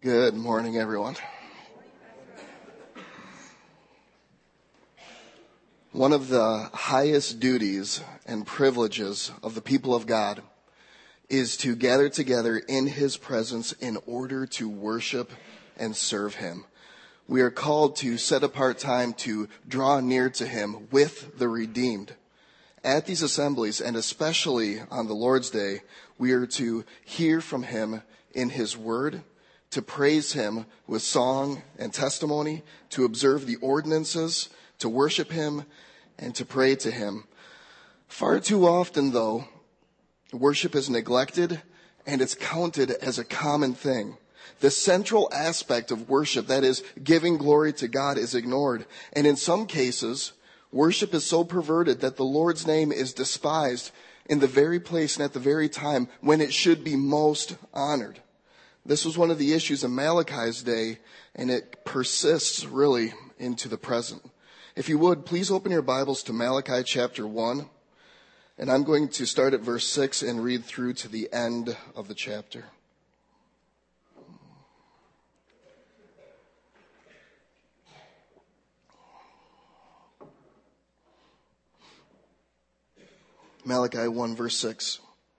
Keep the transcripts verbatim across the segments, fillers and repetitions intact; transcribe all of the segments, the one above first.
Good morning, everyone. One of the highest duties and privileges of the people of God is to gather together in His presence in order to worship and serve Him. We are called to set apart time to draw near to Him with the redeemed. At these assemblies, and especially on the Lord's Day, we are to hear from Him in His Word, to praise Him with song and testimony, to observe the ordinances, to worship Him, and to pray to Him. Far too often, though, worship is neglected and it's counted as a common thing. The central aspect of worship, that is, giving glory to God, is ignored. And in some cases, worship is so perverted that the Lord's name is despised in the very place and at the very time when it should be most honored. This was one of the issues in Malachi's day, and it persists really into the present. If you would, please open your Bibles to Malachi chapter one, and I'm going to start at verse six and read through to the end of the chapter. Malachi one, verse six.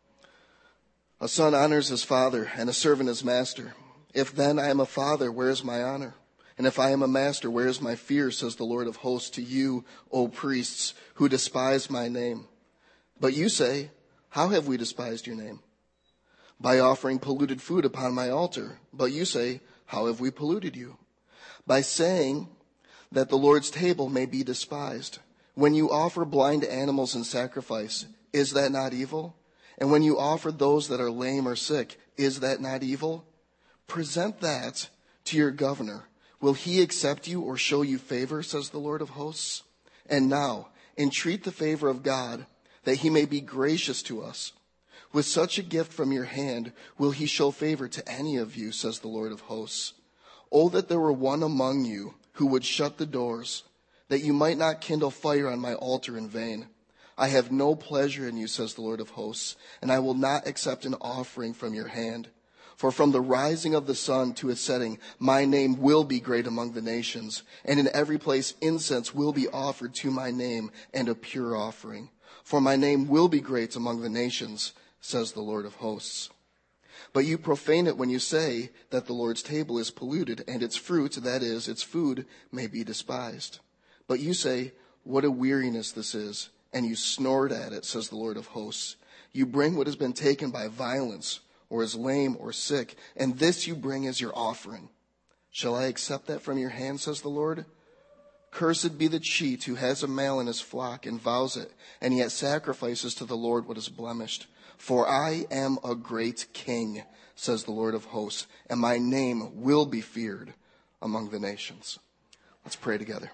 A son honors his father, and a servant his master. If then I am a father, where is my honor? And if I am a master, where is my fear, says the Lord of hosts, to you, O priests, who despise my name. But you say, how have we despised your name? By offering polluted food upon my altar. But you say, how have we polluted you? By saying that the Lord's table may be despised. When you offer blind animals in sacrifice, is that not evil? And when you offer those that are lame or sick, is that not evil? Present that to your governor. Will he accept you or show you favor, says the Lord of hosts? And now, entreat the favor of God, that he may be gracious to us. With such a gift from your hand, will he show favor to any of you, says the Lord of hosts? Oh, that there were one among you who would shut the doors, that you might not kindle fire on my altar in vain. I have no pleasure in you, says the Lord of hosts, and I will not accept an offering from your hand. For from the rising of the sun to its setting, my name will be great among the nations, and in every place incense will be offered to my name, and a pure offering. For my name will be great among the nations, says the Lord of hosts. But you profane it when you say that the Lord's table is polluted, and its fruit, that is, its food, may be despised. But you say, what a weariness this is, and you snort at it, says the Lord of hosts. You bring what has been taken by violence, or is lame or sick, and this you bring as your offering. Shall I accept that from your hand, says the Lord? Cursed be the cheat who has a male in his flock and vows it, and yet sacrifices to the Lord what is blemished. For I am a great king, says the Lord of hosts, and my name will be feared among the nations. Let's pray together.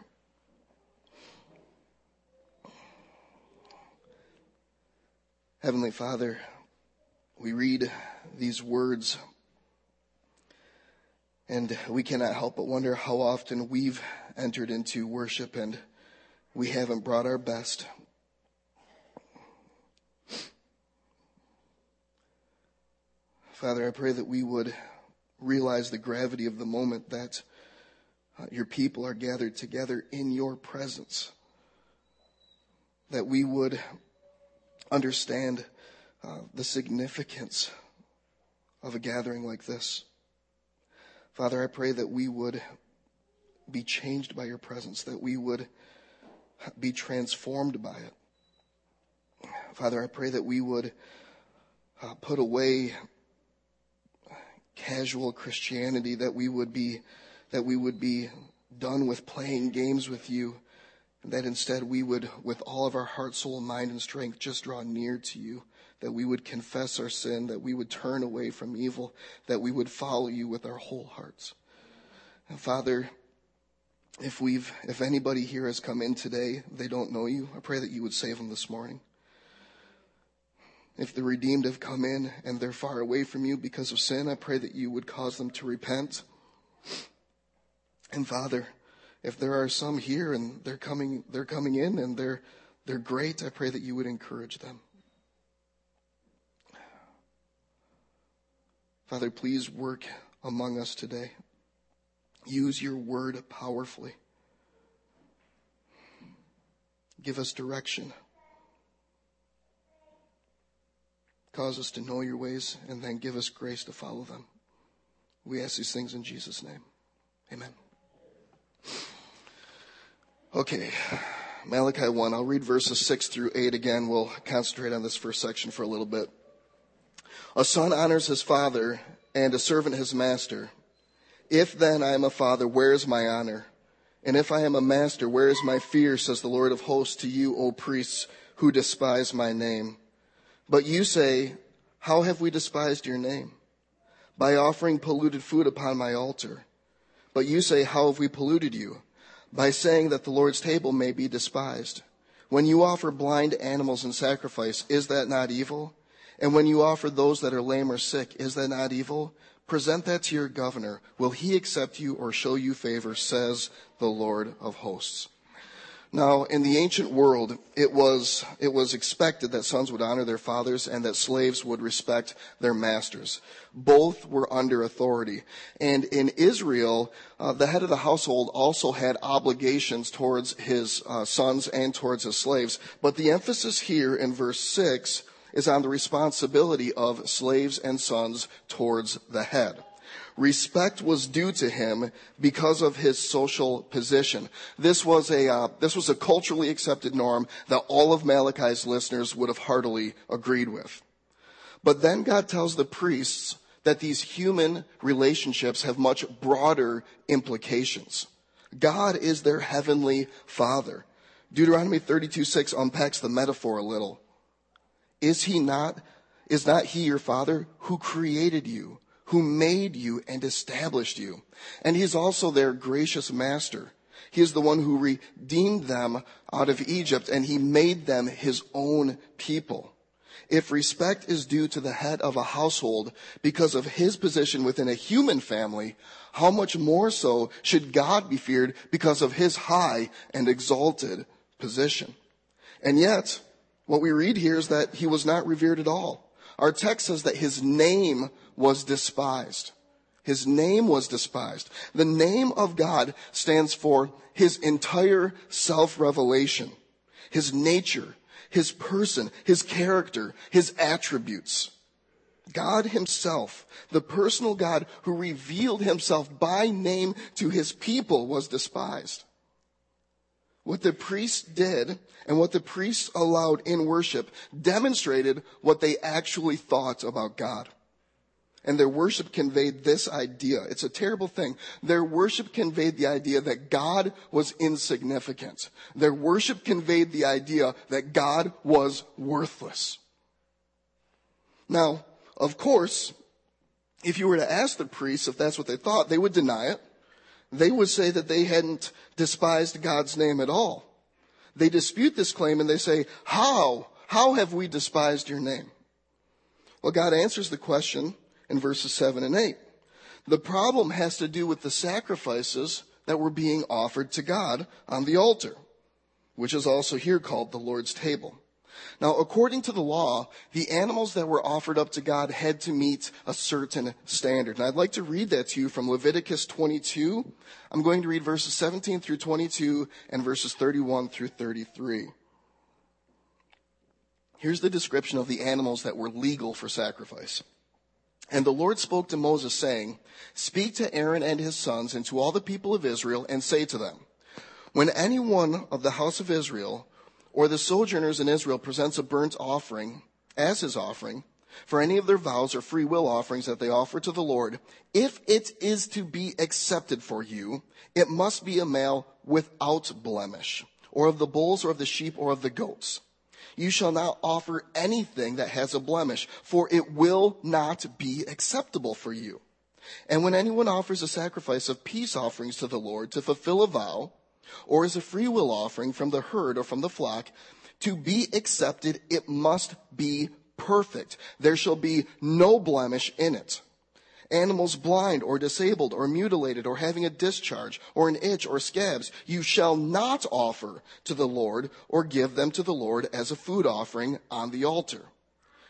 Heavenly Father, we read these words, and we cannot help but wonder how often we've entered into worship and we haven't brought our best. Father, I pray that we would realize the gravity of the moment that uh, your people are gathered together in your presence, that we would understand uh, the significance of a gathering like this. Father, I pray that we would be changed by your presence, that we would be transformed by it. Father, I pray that we would uh, put away casual Christianity, that we would be that we would be done with playing games with you, and that instead we would, with all of our heart, soul, mind, and strength, just draw near to you, that we would confess our sin, that we would turn away from evil, that we would follow you with our whole hearts. And Father, if we've, if anybody here has come in today, they don't know you, I pray that you would save them this morning. If the redeemed have come in and they're far away from you because of sin, I pray that you would cause them to repent. And Father, if there are some here and they're coming, they're coming in and they're they're great, I pray that you would encourage them. Father, please work among us today. Use your word powerfully. Give us direction. Cause us to know your ways, and then give us grace to follow them. We ask these things in Jesus' name. Amen. Okay, Malachi one. I'll read verses six through eight again. We'll concentrate on this first section for a little bit. A son honors his father, and a servant his master. If then I am a father, where is my honor? And if I am a master, where is my fear, says the Lord of hosts to you, O priests, who despise my name? But you say, how have we despised your name? By offering polluted food upon my altar. But you say, how have we polluted you? By saying that the Lord's table may be despised. When you offer blind animals in sacrifice, is that not evil? And when you offer those that are lame or sick, is that not evil? Present that to your governor. Will he accept you or show you favor, says the Lord of hosts. Now, in the ancient world, it was, it was expected that sons would honor their fathers and that slaves would respect their masters. Both were under authority. And in Israel, uh, the head of the household also had obligations towards his uh, sons and towards his slaves. But the emphasis here in verse six is on the responsibility of slaves and sons towards the head. Respect was due to him because of his social position. This was a uh, this was a culturally accepted norm that all of Malachi's listeners would have heartily agreed with. But then God tells the priests that these human relationships have much broader implications. God is their heavenly Father. Deuteronomy thirty-two six unpacks the metaphor a little. Is he not, is not he your Father who created you, who made you and established you? And he is also their gracious master. He is the one who redeemed them out of Egypt, and he made them his own people. If respect is due to the head of a household because of his position within a human family, how much more so should God be feared because of his high and exalted position? And yet, what we read here is that he was not revered at all. Our text says that his name was despised. His name was despised. The name of God stands for his entire self-revelation, his nature, his person, his character, his attributes. God himself, the personal God who revealed himself by name to his people, was despised. What the priests did and what the priests allowed in worship demonstrated what they actually thought about God. And their worship conveyed this idea. It's a terrible thing. Their worship conveyed the idea that God was insignificant. Their worship conveyed the idea that God was worthless. Now, of course, if you were to ask the priests if that's what they thought, they would deny it. They would say that they hadn't despised God's name at all. They dispute this claim and they say, how? How have we despised your name? Well, God answers the question in verses seven and eight. The problem has to do with the sacrifices that were being offered to God on the altar, which is also here called the Lord's table. Now, according to the law, the animals that were offered up to God had to meet a certain standard. And I'd like to read that to you from Leviticus twenty-two. I'm going to read verses seventeen through twenty-two and verses thirty-one through thirty-three. Here's the description of the animals that were legal for sacrifice. And the Lord spoke to Moses, saying, speak to Aaron and his sons and to all the people of Israel, and say to them, when any one of the house of Israel or the sojourners in Israel presents a burnt offering as his offering for any of their vows or free will offerings that they offer to the Lord, if it is to be accepted for you, it must be a male without blemish, or of the bulls or of the sheep or of the goats. You shall not offer anything that has a blemish, for it will not be acceptable for you. And when anyone offers a sacrifice of peace offerings to the Lord to fulfill a vow, or as a free will offering from the herd or from the flock, to be accepted, it must be perfect. There shall be no blemish in it. Animals blind or disabled or mutilated or having a discharge or an itch or scabs, you shall not offer to the Lord or give them to the Lord as a food offering on the altar.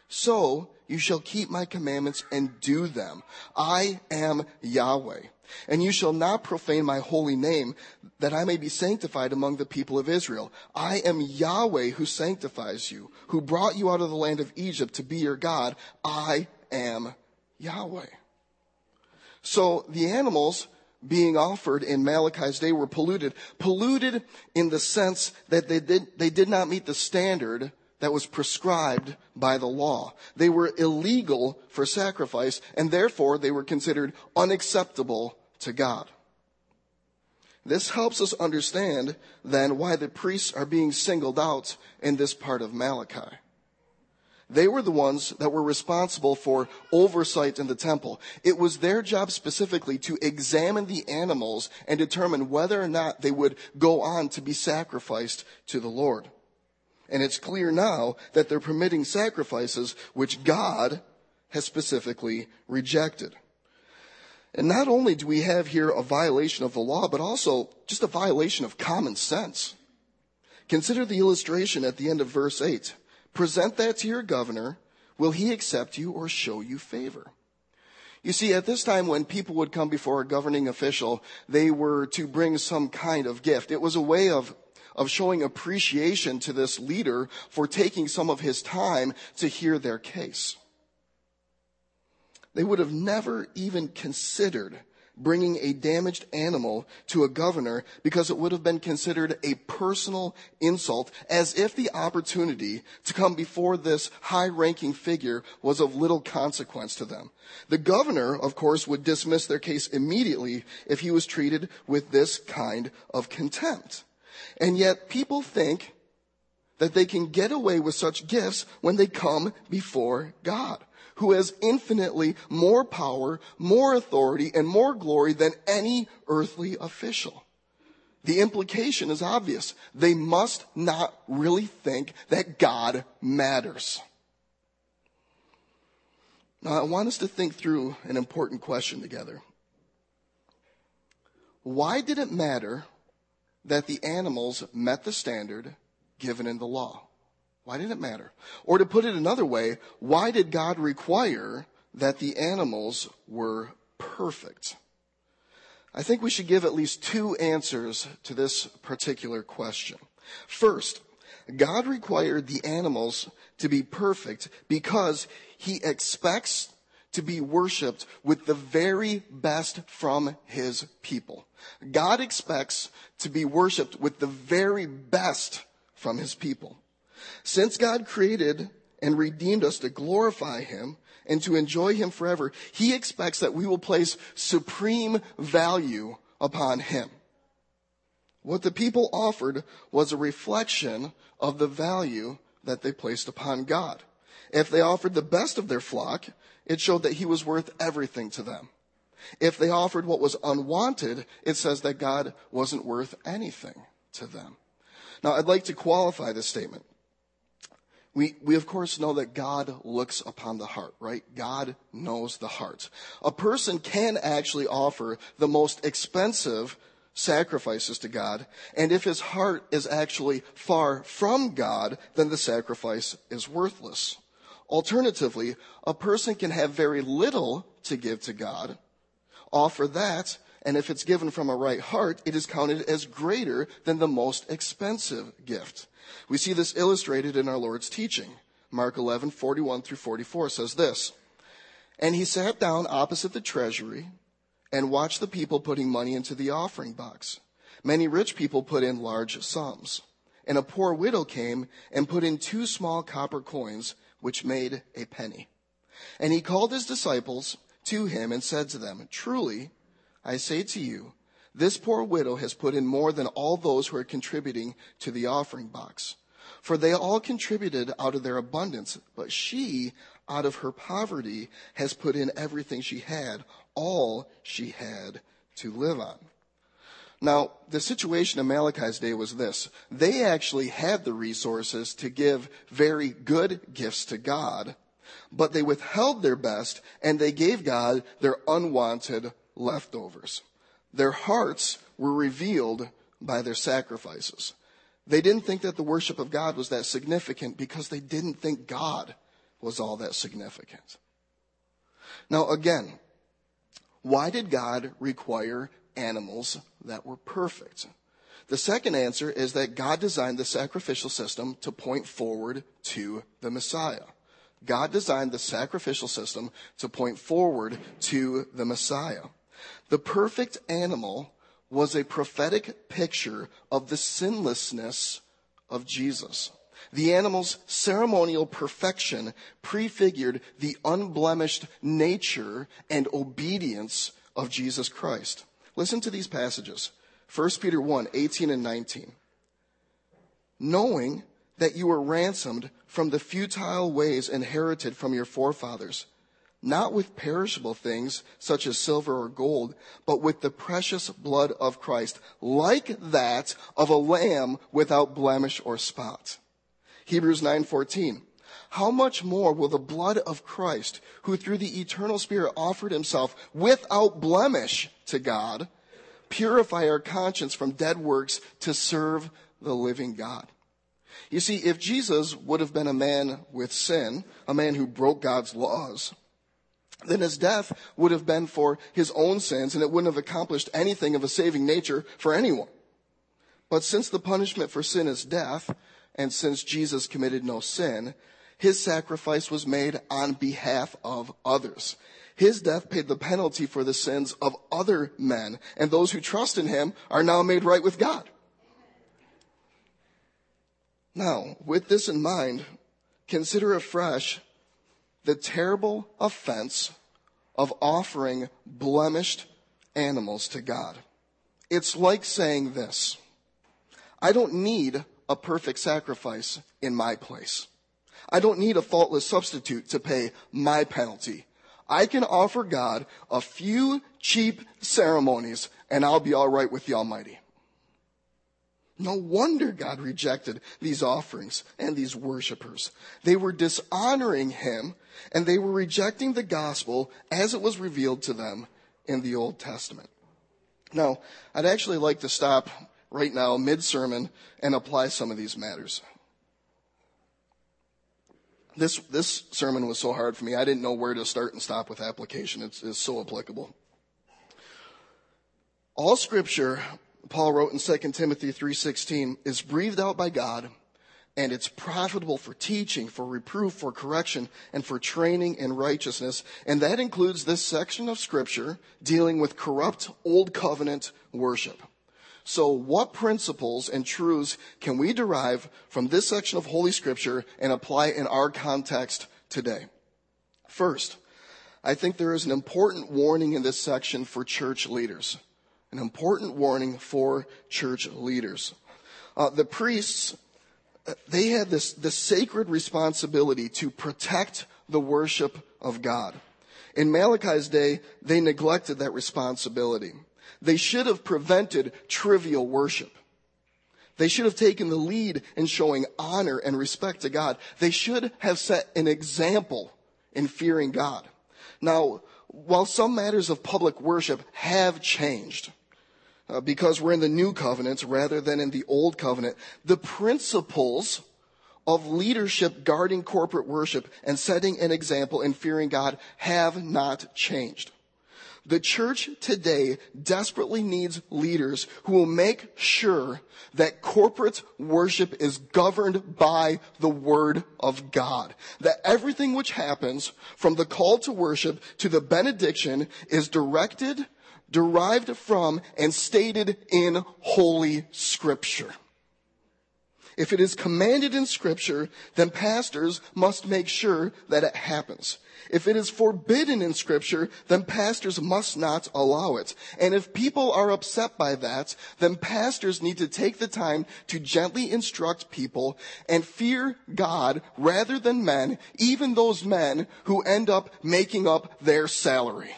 So you shall keep my commandments and do them. I am Yahweh. And you shall not profane my holy name, that I may be sanctified among the people of Israel. I am Yahweh who sanctifies you, who brought you out of the land of Egypt to be your God. I am Yahweh. So the animals being offered in Malachi's day were polluted. Polluted in the sense that they did, they did not meet the standard that was prescribed by the law. They were illegal for sacrifice, and therefore they were considered unacceptable to God. This helps us understand, then, why the priests are being singled out in this part of Malachi. They were the ones that were responsible for oversight in the temple. It was their job specifically to examine the animals and determine whether or not they would go on to be sacrificed to the Lord. And it's clear now that they're permitting sacrifices which God has specifically rejected. And not only do we have here a violation of the law, but also just a violation of common sense. Consider the illustration at the end of verse eight. Present that to your governor. Will he accept you or show you favor? You see, at this time when people would come before a governing official, they were to bring some kind of gift. It was a way of of showing appreciation to this leader for taking some of his time to hear their case. They would have never even considered bringing a damaged animal to a governor because it would have been considered a personal insult, as if the opportunity to come before this high-ranking figure was of little consequence to them. The governor, of course, would dismiss their case immediately if he was treated with this kind of contempt. And yet people think that they can get away with such gifts when they come before God, who has infinitely more power, more authority, and more glory than any earthly official. The implication is obvious. They must not really think that God matters. Now, I want us to think through an important question together. Why did it matter that the animals met the standard given in the law? Why did it matter? Or to put it another way, why did God require that the animals were perfect? I think we should give at least two answers to this particular question. First, God required the animals to be perfect because he expects to be worshiped with the very best from his people. God expects to be worshiped with the very best from his people. Since God created and redeemed us to glorify him and to enjoy him forever, he expects that we will place supreme value upon him. What the people offered was a reflection of the value that they placed upon God. If they offered the best of their flock, it showed that he was worth everything to them. If they offered what was unwanted, it says that God wasn't worth anything to them. Now, I'd like to qualify this statement. We, we of course know that God looks upon the heart, right? God knows the heart. A person can actually offer the most expensive sacrifices to God, and if his heart is actually far from God, then the sacrifice is worthless. Alternatively, a person can have very little to give to God, offer that, and if it's given from a right heart, it is counted as greater than the most expensive gift. We see this illustrated in our Lord's teaching. Mark eleven, forty-one through forty-four says this, "And he sat down opposite the treasury and watched the people putting money into the offering box. Many rich people put in large sums, and a poor widow came and put in two small copper coins, which made a penny. And he called his disciples to him and said to them, 'Truly, I say to you, this poor widow has put in more than all those who are contributing to the offering box. For they all contributed out of their abundance, but she, out of her poverty, has put in everything she had, all she had to live on.'" Now, the situation in Malachi's day was this. They actually had the resources to give very good gifts to God, but they withheld their best and they gave God their unwanted leftovers. Their hearts were revealed by their sacrifices. They didn't think that the worship of God was that significant because they didn't think God was all that significant. Now again, why did God require animals that were perfect? The second answer is that God designed the sacrificial system to point forward to the Messiah. God designed the sacrificial system to point forward to the Messiah. The perfect animal was a prophetic picture of the sinlessness of Jesus. The animal's ceremonial perfection prefigured the unblemished nature and obedience of Jesus Christ. Listen to these passages. First Peter one, eighteen and nineteen. Knowing that you were ransomed from the futile ways inherited from your forefathers, not with perishable things such as silver or gold, but with the precious blood of Christ, like that of a lamb without blemish or spot. Hebrews nine fourteen. How much more will the blood of Christ, who through the eternal Spirit offered himself without blemish to God, purify our conscience from dead works to serve the living God? You see, if Jesus would have been a man with sin, a man who broke God's laws, then his death would have been for his own sins, and it wouldn't have accomplished anything of a saving nature for anyone. But since the punishment for sin is death, and since Jesus committed no sin, his sacrifice was made on behalf of others. His death paid the penalty for the sins of other men, and those who trust in him are now made right with God. Now, with this in mind, consider afresh the terrible offense of offering blemished animals to God. It's like saying this: I don't need a perfect sacrifice in my place. I don't need a faultless substitute to pay my penalty. I can offer God a few cheap ceremonies and I'll be all right with the Almighty. No wonder God rejected these offerings and these worshipers. They were dishonoring him, and they were rejecting the gospel as it was revealed to them in the Old Testament. Now, I'd actually like to stop right now mid-sermon and apply some of these matters. This this sermon was so hard for me, I didn't know where to start and stop with application. It's, it's so applicable. All Scripture, Paul wrote in Second Timothy three sixteen, is breathed out by God, and it's profitable for teaching, for reproof, for correction, and for training in righteousness. And that includes this section of Scripture dealing with corrupt Old Covenant worship. So what principles and truths can we derive from this section of Holy Scripture and apply in our context today? First, I think there is an important warning in this section for church leaders. An important warning for church leaders. Uh, the priests, they had this, this sacred responsibility to protect the worship of God. In Malachi's day, they neglected that responsibility. They should have prevented trivial worship. They should have taken the lead in showing honor and respect to God. They should have set an example in fearing God. Now, while some matters of public worship have changed, uh, because we're in the new covenant rather than in the old covenant, the principles of leadership guarding corporate worship and setting an example in fearing God have not changed. The church today desperately needs leaders who will make sure that corporate worship is governed by the Word of God. That everything which happens from the call to worship to the benediction is directed, derived from, and stated in Holy Scripture. If it is commanded in Scripture, then pastors must make sure that it happens. If it is forbidden in Scripture, then pastors must not allow it. And if people are upset by that, then pastors need to take the time to gently instruct people and fear God rather than men, even those men who end up making up their salary.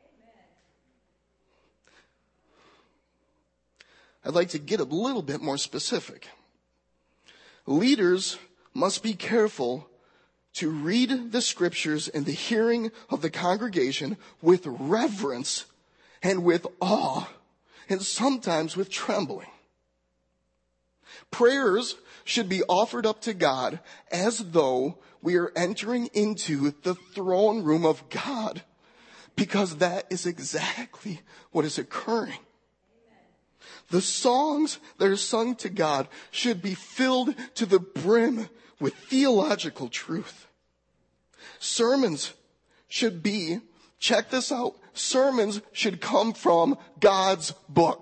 I'd like to get a little bit more specific. Leaders must be careful to read the Scriptures in the hearing of the congregation with reverence and with awe, and sometimes with trembling. Prayers should be offered up to God as though We are entering into the throne room of God, because that is exactly what is occurring. The songs that are sung to God should be filled to the brim with theological truth. Sermons should be, check this out, sermons should come from God's book.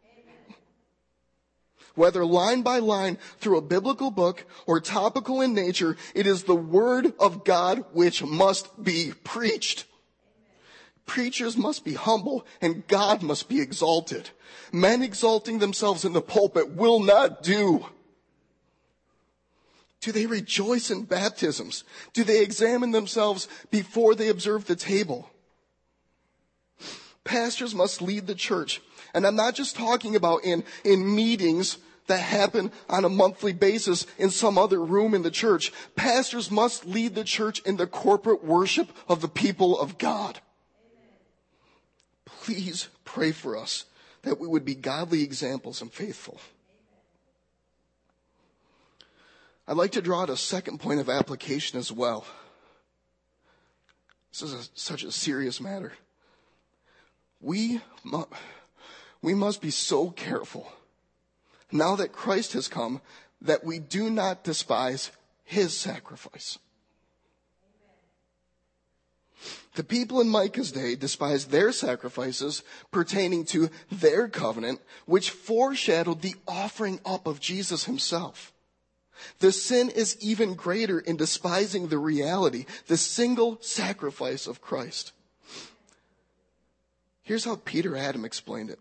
Whether line by line through a biblical book or topical in nature, it is the word of God which must be preached. Preachers must be humble and God must be exalted. Men exalting themselves in the pulpit will not do. Do they rejoice in baptisms? Do they examine themselves before they observe the table? Pastors must lead the church. And I'm not just talking about in, in meetings that happen on a monthly basis in some other room in the church. Pastors must lead the church in the corporate worship of the people of God. Please pray for us that we would be godly examples and faithful. I'd like to draw out a second point of application as well. This is a, such a serious matter. We, mu- we must be so careful, now that Christ has come, that we do not despise his sacrifice. The people in Micah's day despised their sacrifices pertaining to their covenant, which foreshadowed the offering up of Jesus himself. The sin is even greater in despising the reality, the single sacrifice of Christ. Here's how Peter Adam explained it.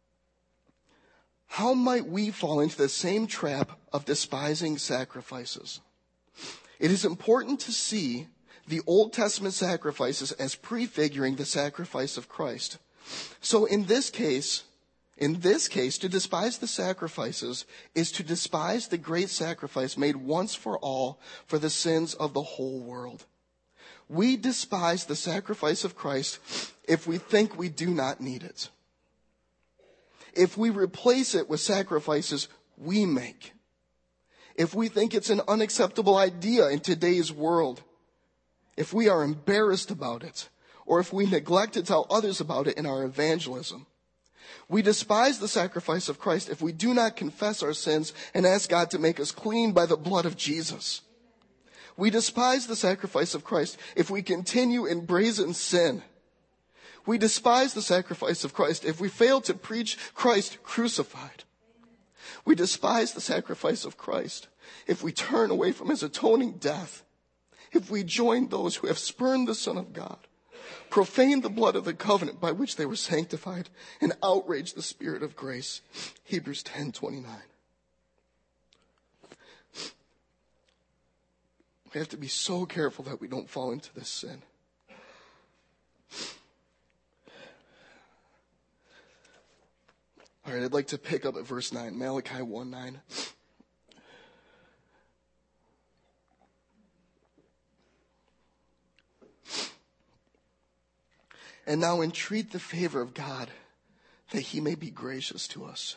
How might we fall into the same trap of despising sacrifices? It is important to see the Old Testament sacrifices as prefiguring the sacrifice of Christ. So in this case, in this case, to despise the sacrifices is to despise the great sacrifice made once for all for the sins of the whole world. We despise the sacrifice of Christ if we think we do not need it. If we replace it with sacrifices we make. If we think it's an unacceptable idea in today's world. If we are embarrassed about it, or if we neglect to tell others about it in our evangelism. We despise the sacrifice of Christ if we do not confess our sins and ask God to make us clean by the blood of Jesus. We despise the sacrifice of Christ if we continue in brazen sin. We despise the sacrifice of Christ if we fail to preach Christ crucified. We despise the sacrifice of Christ if we turn away from his atoning death. If we join those who have spurned the Son of God, profaned the blood of the covenant by which they were sanctified, and outraged the Spirit of grace. Hebrews ten twenty-nine. We have to be so careful that we don't fall into this sin. All right, I'd like to pick up at verse nine, Malachi one nine. And now entreat the favor of God, that he may be gracious to us.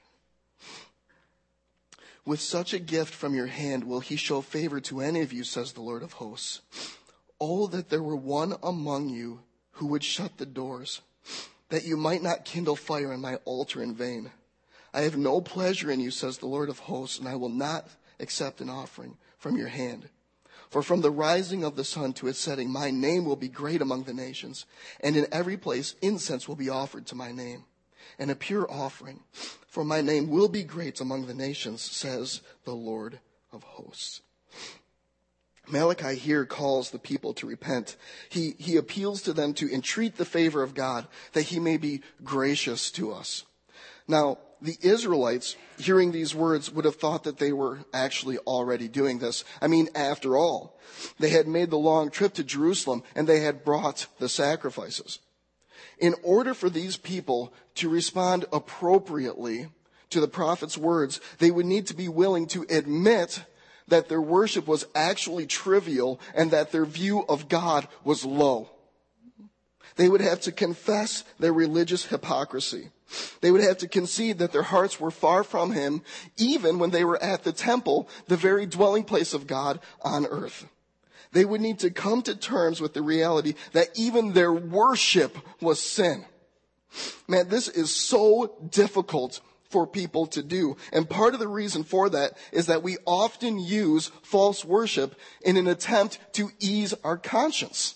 With such a gift from your hand will he show favor to any of you, says the Lord of hosts. Oh, that there were one among you who would shut the doors, that you might not kindle fire on my altar in vain. I have no pleasure in you, says the Lord of hosts, and I will not accept an offering from your hand. For from the rising of the sun to its setting, my name will be great among the nations, and in every place incense will be offered to my name, and a pure offering. For my name will be great among the nations, says the Lord of hosts. Malachi here calls the people to repent. He, he appeals to them to entreat the favor of God, that he may be gracious to us. Now, the Israelites, hearing these words, would have thought that they were actually already doing this. I mean, after all, they had made the long trip to Jerusalem and they had brought the sacrifices. In order for these people to respond appropriately to the prophet's words, they would need to be willing to admit that their worship was actually trivial and that their view of God was low. They would have to confess their religious hypocrisy. They would have to concede that their hearts were far from him, even when they were at the temple, the very dwelling place of God on earth. They would need to come to terms with the reality that even their worship was sin. Man, this is so difficult for people to do. And part of the reason for that is that we often use false worship in an attempt to ease our conscience.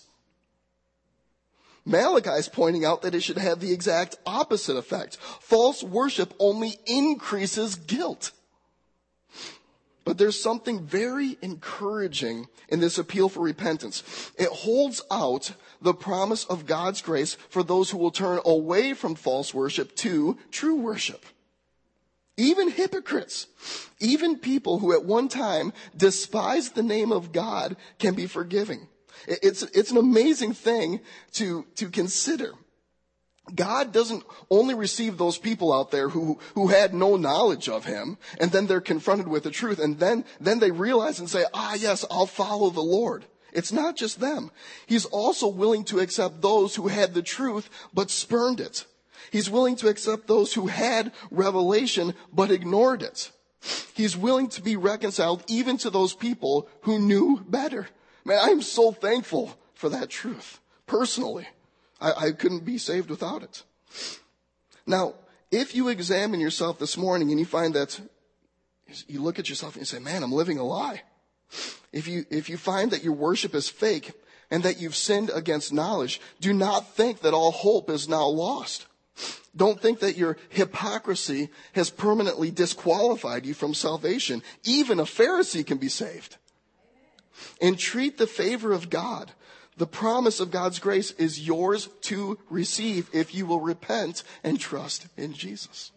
Malachi is pointing out that it should have the exact opposite effect. False worship only increases guilt. But there's something very encouraging in this appeal for repentance. It holds out the promise of God's grace for those who will turn away from false worship to true worship. Even hypocrites, even people who at one time despised the name of God can be forgiving. It's, it's an amazing thing to, to consider. God doesn't only receive those people out there who, who had no knowledge of him, and then they're confronted with the truth, and then, then they realize and say, ah, yes, I'll follow the Lord. It's not just them. He's also willing to accept those who had the truth but spurned it. He's willing to accept those who had revelation but ignored it. He's willing to be reconciled even to those people who knew better. Man, I'm so thankful for that truth, personally. I, I couldn't be saved without it. Now, if you examine yourself this morning and you find that, you look at yourself and you say, man, I'm living a lie. If you, if you find that your worship is fake and that you've sinned against knowledge, do not think that all hope is now lost. Don't think that your hypocrisy has permanently disqualified you from salvation. Even a Pharisee can be saved. Entreat the favor of God. The promise of God's grace is yours to receive if you will repent and trust in Jesus.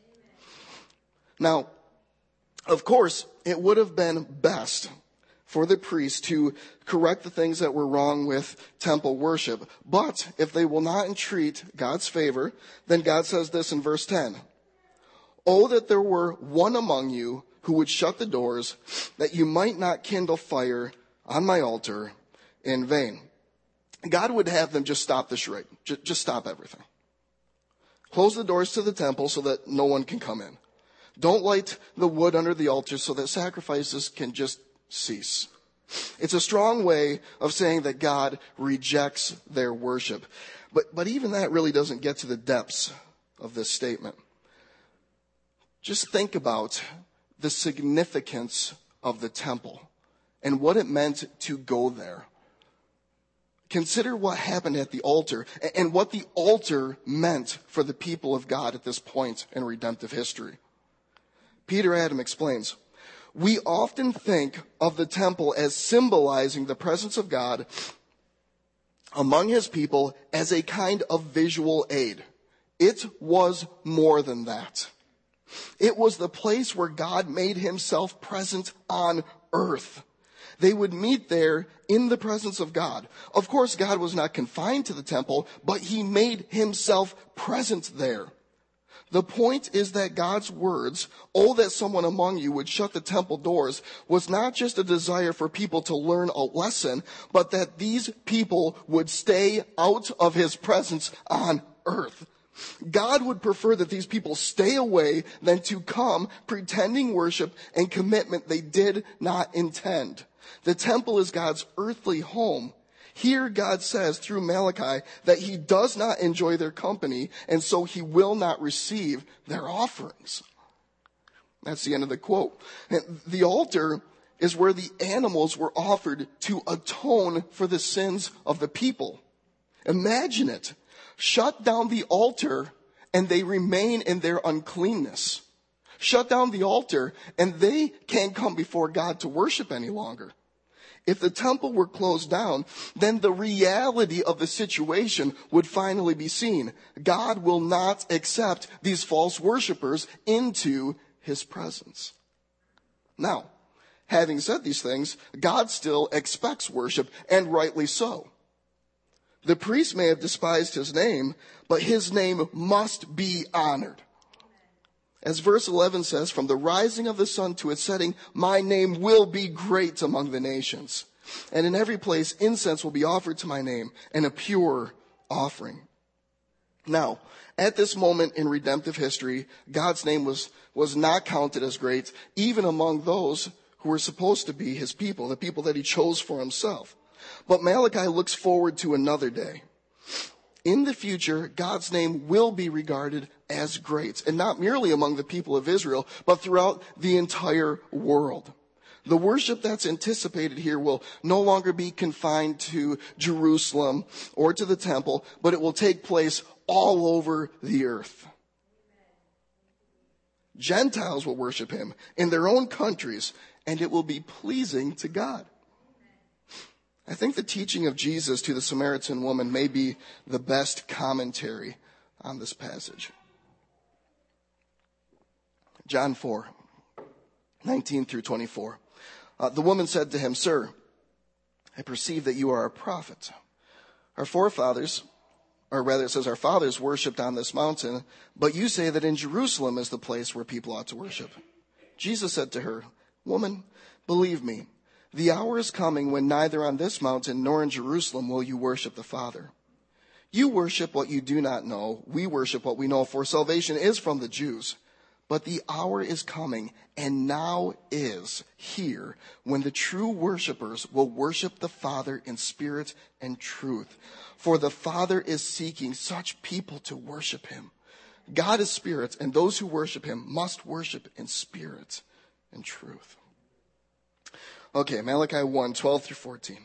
Now, of course, it would have been best for the priest to correct the things that were wrong with temple worship. But if they will not entreat God's favor, then God says this in verse ten. Oh, that there were one among you who would shut the doors, that you might not kindle fire on my altar in vain. God would have them just stop the charade. Just, just stop everything. Close the doors to the temple so that no one can come in. Don't light the wood under the altar so that sacrifices can just cease. It's a strong way of saying that God rejects their worship. But, but even that really doesn't get to the depths of this statement. Just think about the significance of the temple and what it meant to go there. Consider what happened at the altar and what the altar meant for the people of God at this point in redemptive history. Peter Adam explains, we often think of the temple as symbolizing the presence of God among his people as a kind of visual aid. It was more than that. It was the place where God made himself present on earth. They would meet there in the presence of God. Of course, God was not confined to the temple, but he made himself present there. The point is that God's words, oh, that someone among you would shut the temple doors, was not just a desire for people to learn a lesson, but that these people would stay out of his presence on earth. God would prefer that these people stay away than to come pretending worship and commitment they did not intend. The temple is God's earthly home. Here God says through Malachi that he does not enjoy their company, and so he will not receive their offerings. That's the end of the quote. And the altar is where the animals were offered to atone for the sins of the people. Imagine it. Shut down the altar and they remain in their uncleanness. Shut down the altar and they can't come before God to worship any longer. If the temple were closed down, then the reality of the situation would finally be seen. God will not accept these false worshipers into his presence. Now, having said these things, God still expects worship, and rightly so. The priest may have despised his name, but his name must be honored. As verse eleven says, from the rising of the sun to its setting, my name will be great among the nations. And in every place, incense will be offered to my name, and a pure offering. Now, at this moment in redemptive history, God's name was, was not counted as great, even among those who were supposed to be his people, the people that he chose for himself. But Malachi looks forward to another day. In the future, God's name will be regarded as great, and not merely among the people of Israel, but throughout the entire world. The worship that's anticipated here will no longer be confined to Jerusalem or to the temple, but it will take place all over the earth. Gentiles will worship him in their own countries, and it will be pleasing to God. I think the teaching of Jesus to the Samaritan woman may be the best commentary on this passage. John four, nineteen through twenty-four. Uh, the woman said to him, "Sir, I perceive that you are a prophet. Our forefathers, or rather it says our fathers worshipped on this mountain, but you say that in Jerusalem is the place where people ought to worship." Jesus said to her, "Woman, believe me, the hour is coming when neither on this mountain nor in Jerusalem will you worship the Father. You worship what you do not know. We worship what we know, for salvation is from the Jews. But the hour is coming, and now is here, when the true worshipers will worship the Father in spirit and truth. For the Father is seeking such people to worship him. God is spirit, and those who worship him must worship in spirit and truth." Okay, Malachi one, twelve through fourteen.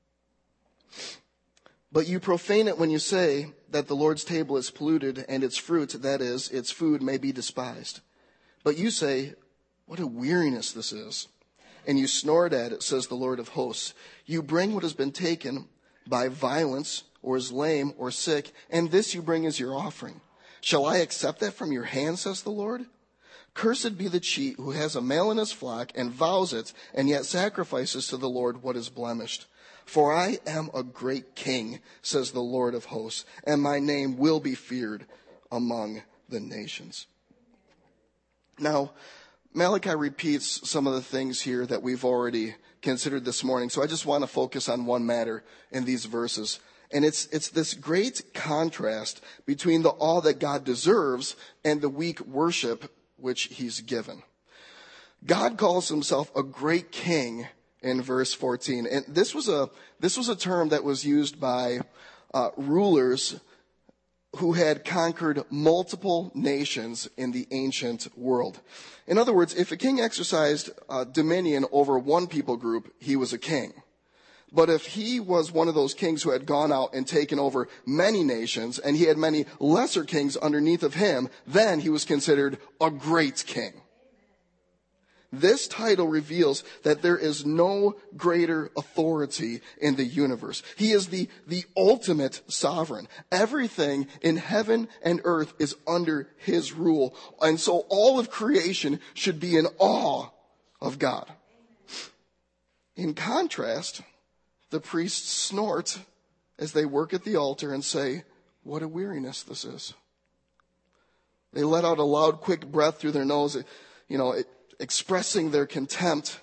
"But you profane it when you say that the Lord's table is polluted and its fruit, that is, its food, may be despised. But you say, 'What a weariness this is.' And you snort at it, says the Lord of hosts. You bring what has been taken by violence, or is lame, or sick, and this you bring as your offering. Shall I accept that from your hand, says the Lord? Cursed be the cheat who has a male in his flock and vows it, and yet sacrifices to the Lord what is blemished. For I am a great king, says the Lord of hosts, and my name will be feared among the nations." Now, Malachi repeats some of the things here that we've already considered this morning. So I just want to focus on one matter in these verses. And it's, it's this great contrast between the awe that God deserves and the weak worship which he's given. God calls himself a great king in verse fourteen. And this was a, this was a term that was used by uh, rulers who had conquered multiple nations in the ancient world. In other words, if a king exercised uh, dominion over one people group, he was a king. But if he was one of those kings who had gone out and taken over many nations, and he had many lesser kings underneath of him, then he was considered a great king. This title reveals that there is no greater authority in the universe. He is the, the ultimate sovereign. Everything in heaven and earth is under his rule. And so all of creation should be in awe of God. In contrast, the priests snort as they work at the altar and say, "What a weariness this is." They let out a loud, quick breath through their nose, you know, it, expressing their contempt.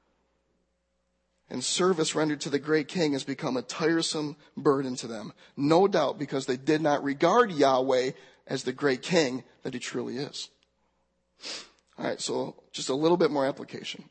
And service rendered to the great king has become a tiresome burden to them. No doubt because they did not regard Yahweh as the great king that he truly is. All right, so just a little bit more application.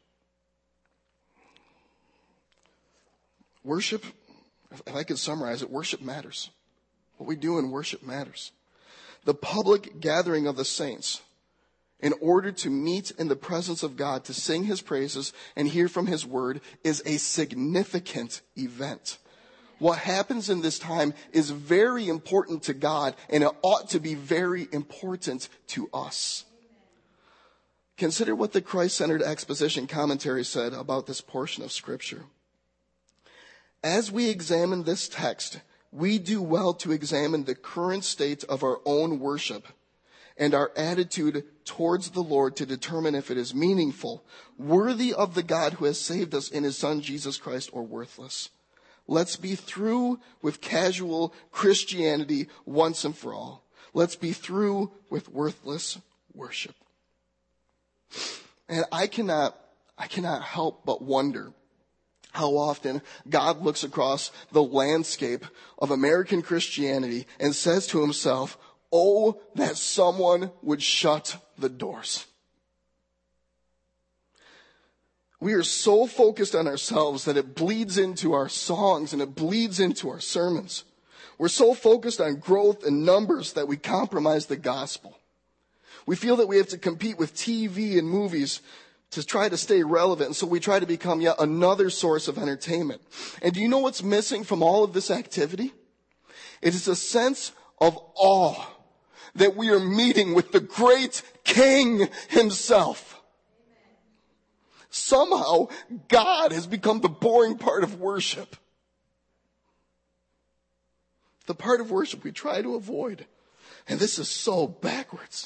Worship, if I could summarize it, worship matters. What we do in worship matters. The public gathering of the saints, in order to meet in the presence of God, to sing his praises and hear from his word, is a significant event. What happens in this time is very important to God, and it ought to be very important to us. Consider what the Christ-centered exposition commentary said about this portion of Scripture. As we examine this text, we do well to examine the current state of our own worship and our attitude towards the Lord to determine if it is meaningful, worthy of the God who has saved us in his Son Jesus Christ, or worthless. Let's be through with casual Christianity once and for all. Let's be through with worthless worship. And I cannot, I cannot help but wonder how often God looks across the landscape of American Christianity and says to himself, "Oh, that someone would shut the doors." We are so focused on ourselves that it bleeds into our songs and it bleeds into our sermons. We're so focused on growth and numbers that we compromise the gospel. We feel that we have to compete with T V and movies to try to stay relevant, and so we try to become yet another source of entertainment. And do you know what's missing from all of this activity? It is a sense of awe that we are meeting with the great King himself. Somehow, God has become the boring part of worship. The part of worship we try to avoid. And this is so backwards.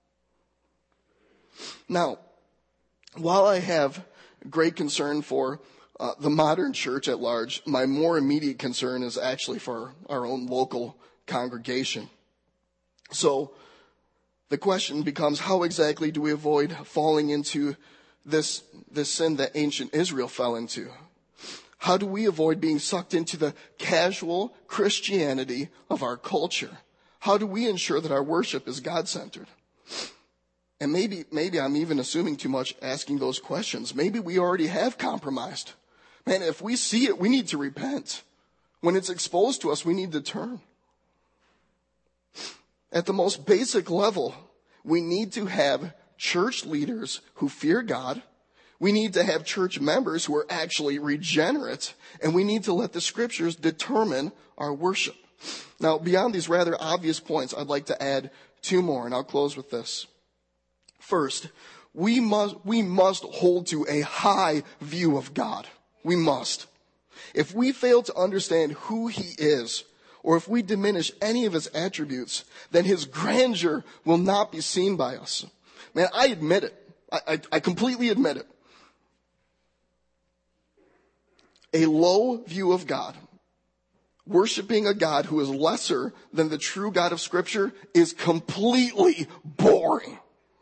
Now, while I have great concern for uh, the modern church at large, my more immediate concern is actually for our own local congregation. So, the question becomes, how exactly do we avoid falling into this, this sin that ancient Israel fell into? How do we avoid being sucked into the casual Christianity of our culture? How do we ensure that our worship is God-centered? And maybe, maybe I'm even assuming too much asking those questions. Maybe we already have compromised. Man, if we see it, we need to repent. When it's exposed to us, we need to turn. At the most basic level, we need to have church leaders who fear God. We need to have church members who are actually regenerate. And we need to let the scriptures determine our worship. Now, beyond these rather obvious points, I'd like to add two more, and I'll close with this. First, we must, we must hold to a high view of God. We must. If we fail to understand who he is, or if we diminish any of his attributes, then his grandeur will not be seen by us. Man, I admit it. I, I, I completely admit it. A low view of God, worshiping a God who is lesser than the true God of Scripture, is completely boring.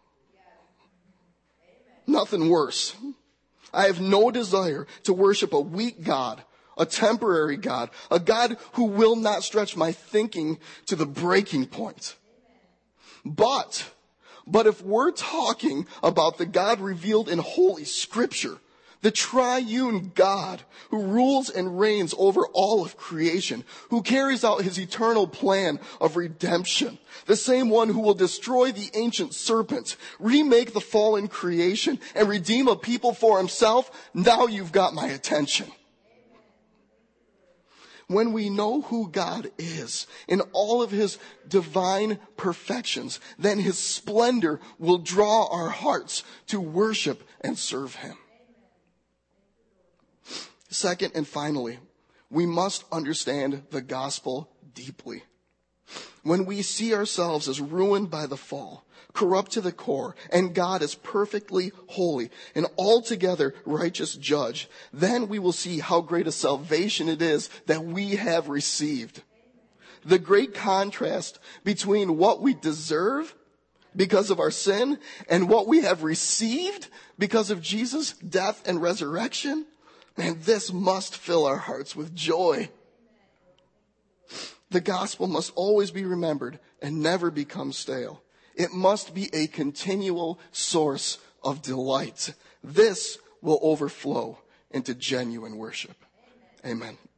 Nothing worse. I have no desire to worship a weak God, a temporary God, a God who will not stretch my thinking to the breaking point. But, but if we're talking about the God revealed in Holy Scripture, the triune God who rules and reigns over all of creation, who carries out his eternal plan of redemption, the same one who will destroy the ancient serpent, remake the fallen creation, and redeem a people for himself, now you've got my attention. When we know who God is in all of his divine perfections, then his splendor will draw our hearts to worship and serve him. Second and finally, we must understand the gospel deeply. When we see ourselves as ruined by the fall, corrupt to the core, and God is perfectly holy and altogether righteous judge, then we will see how great a salvation it is that we have received. The great contrast between what we deserve because of our sin and what we have received because of Jesus' death and resurrection, man, this must fill our hearts with joy. The gospel must always be remembered and never become stale. It must be a continual source of delight. This will overflow into genuine worship. Amen.